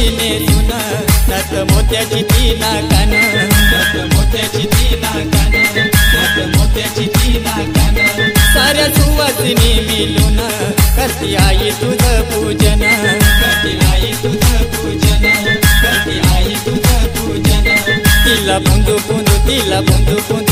नेसून त्यात मोत्याची ती नाकान, त्यात मोत्याची ती नाकान, त्यात मोत्याची ती नाकान, साऱ्या सुवासिनी मिलून करती आई तुझं पूजन, करती आई तुझं पूजन, करती आई तुझं पूजन, तिला पुंजू पुंजू, तिला पुंजू पुंजू